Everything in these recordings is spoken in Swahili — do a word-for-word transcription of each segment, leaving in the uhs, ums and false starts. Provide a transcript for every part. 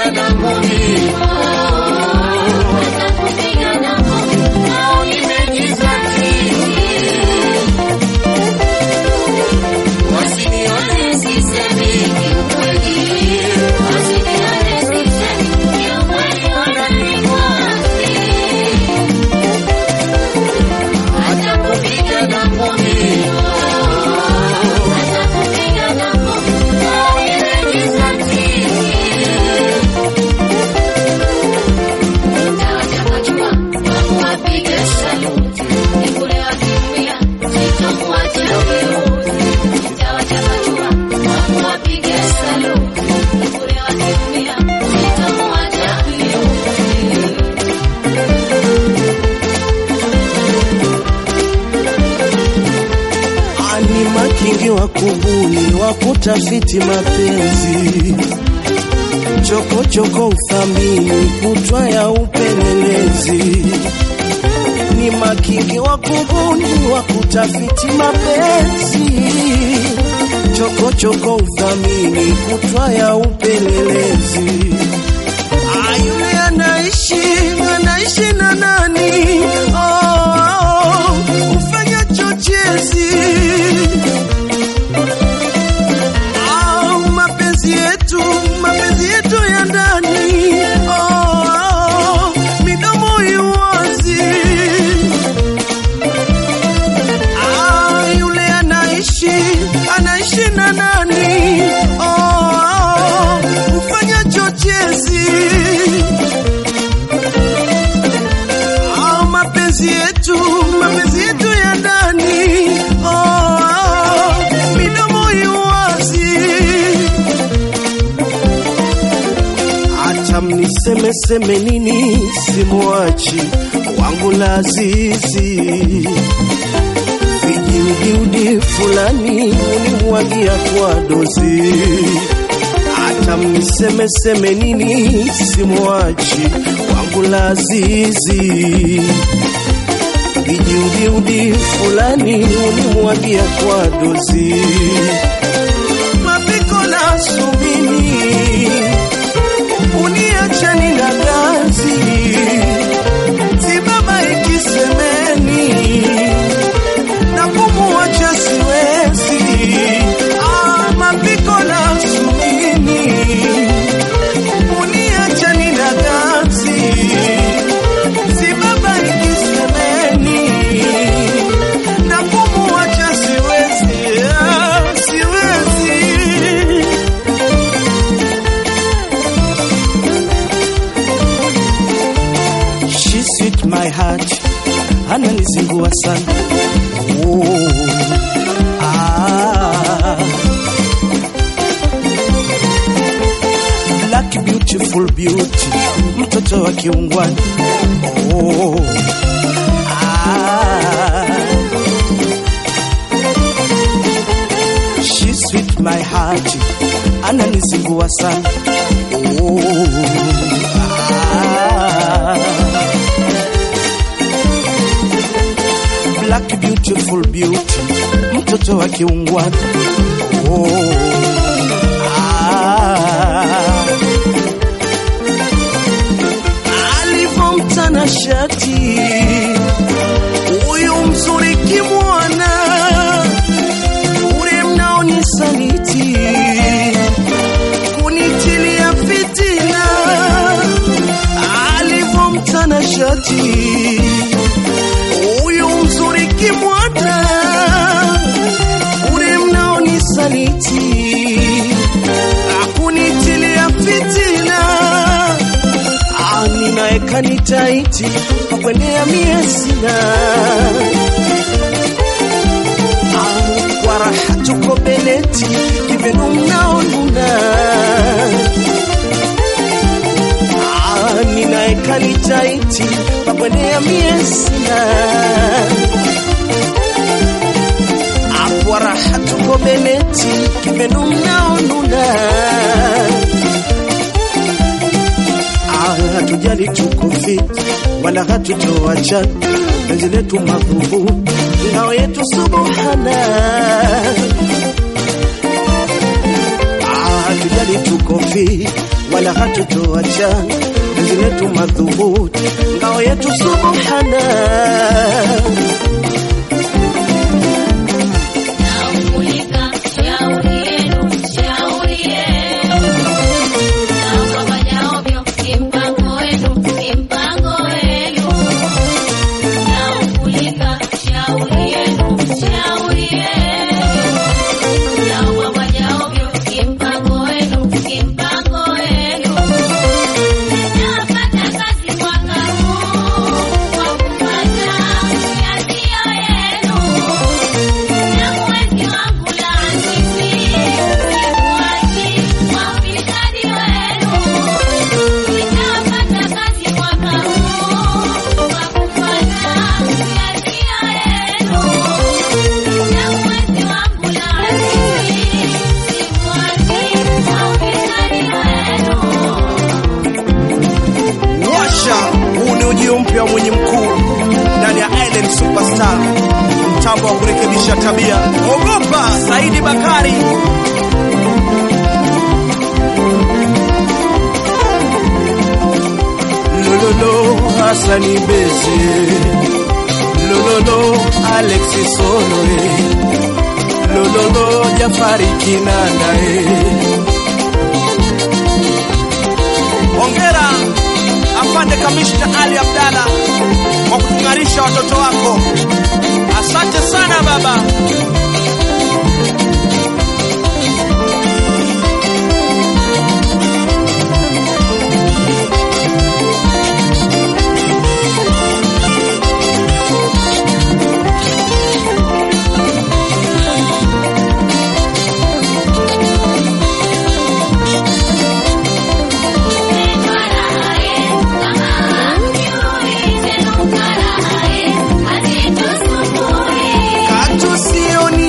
Atakupigana ngumi, atakupigana ngumi, au nimegiza titi. Wasinione sisemi kiukweli, wasinione sisemi kiukweli, wananing'ozi. Atakupigana ngumi, atakupigana ngumi, au nimegiza titi. Nitawachapachua, wakuwapige saluti, nikule wakiumia, sitomwacha ukiuti. Nitawachapachua, wakuwapige saluti, nikule wakiumia, sitomwacha ukiuti. Ani makingi wa kubuni wa kutafiti mapenzi, choko choko uthamini kutwa ya upelelezi. Ni makingi wa kubuni wa kutafiti mapenzi, choko choko uthamini kutwa ya upelelezi. Ayule anaishi, anaishi na nani? Oh, oh, ufanya chochezi. Ah, mapenzi yetu, mapenzi yetu ya ndani. Oh, oh, midomo iwazi. Ah, yule anaishi, anaishi na nani? Oh, oh, ufanya chochezi. Ah, mapenzi yetu, mapenzi yetu ya ndani. Oh, oh, midomo iwazi. Hata mniseme seme nini simuachi wangu lazizi. Vijiudiudi fulani unimwagia kwa dozi. Hata mniseme seme nini simuachi wangu lazizi. Vijiudiudi fulani unimwagia kwa dozi. Mapiko la subini uniachani na gazi. Si baba ikisemeni na kumuacha siwezi. Ah, mapiko la subini uniachani na gazi. Si baba ikisemeni na kumuacha siwezi. Ah, siwezi. She sweet my heart, ananizingua sana. Oh, ah. Black beautiful beauty, mtoto wa kiungwani. Oh, ah. She sweet my heart, ananizingua sana. Oh, ah. Black beautiful beauty, mtoto wa kiungwani. Oh, ah. Alivomtana shati huyu mzuri kimwana, ule mnaonisaliti kunitilia fitina. Alivomtana shati huyu mzuri kimwana, ule mnaonisaliti kunitilia fitina. Ah, ninaeka nitaiti kukwendea miesina. Ah, kwa raha tuko beleti kivenu mnaonuna. Ah, ninaeka nitaiti kukwendea miesina. Ah, kwa raha tuko beleti kivenu mnaonuna. Ah, hatujali tuko fit wala hatutoacha. Penzi letu madhubu, ngao yetu subhana. Ah, hatujali tukofi wala hatutoachana, penzi letu madhubuti, ngao yetu subhana. Mpya mwenye mkuu ndani ya Island Superstar, mtambo wa kurekebisha tabia. Ogopa Saidi Bakari. Lololo Hasani Beze, lololo Alexis Soloe, lololo Jafari Kinanae. Hongera Afande Kamishna Ali Abdalla kwa kutungarisha watoto wako. Asante sana baba. Sioni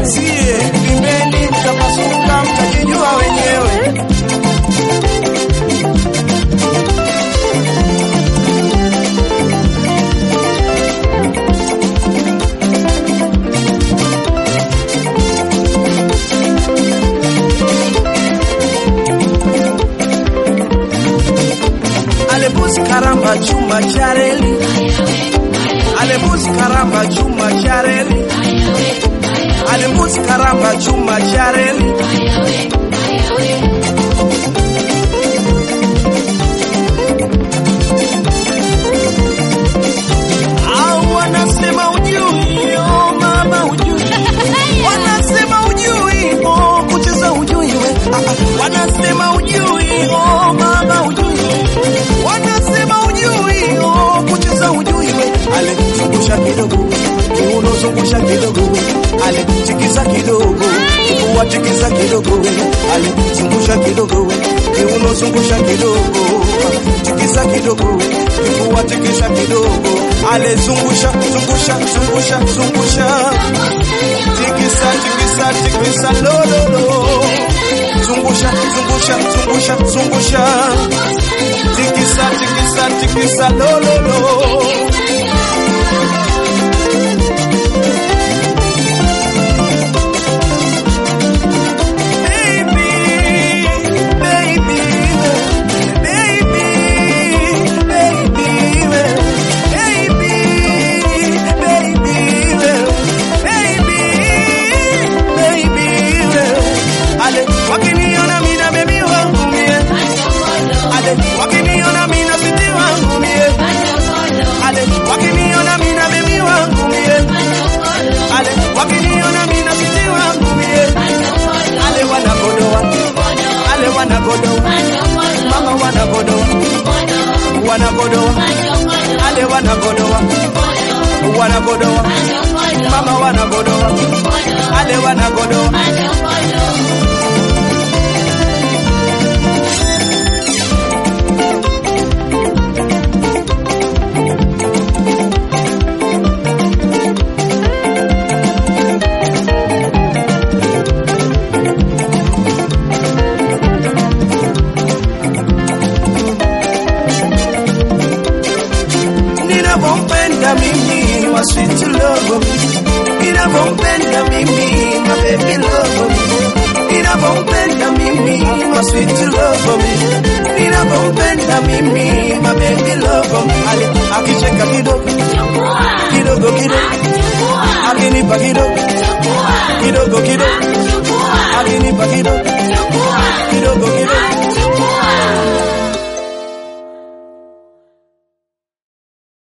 sie vimeni mtapasuka, mtajijua wenyewe. Alebuzi karamba chuma chareli, alebuzi karamba chuma chareli, alebuzi karamba chuma chareli. Au wanasema ujui, oh mama ujui, wanasema ujui, oh kucheza ujui we, wanasema ujui, oh mama ujui, wanasema ujui, oh kucheza ujui we. Ale zungusha kidogo, kiuno zungusha kidogo, ale tikisa kidogo, kifua tikisa kidogo, ale zungusha kidogo, kiuno zungusha kidogo, tikisa kidogo, kifua tikisa kidogo, ale zungusha zungusha zungusha zungusha, tikisa tikisa tikisa lo lo lo, zungusha zungusha zungusha zungusha, tikisa tikisa tikisa lo lo lo. Wakiniona mina baby wangu mie, ale wakiniona mina siti wangu mie, ale wakiniona mina baby wangu mie, ale wakiniona mina siti wangu mie, ale wanagodoa, ale wanagodoa, mama wanagodoa, wanagodoa, ale wanagodoa, wanagodoa, mama wanagodoa, ale wanagodoa. Ninavompenda mimi wa sweet love, ninavompenda mimi my baby love, ninavompenda mimi wa sweet love, ninavompenda mimi my baby love. Ale akicheka kidogo kidogo kidogo, akinipa kidogo kidogo kidogo, akinipa kidogo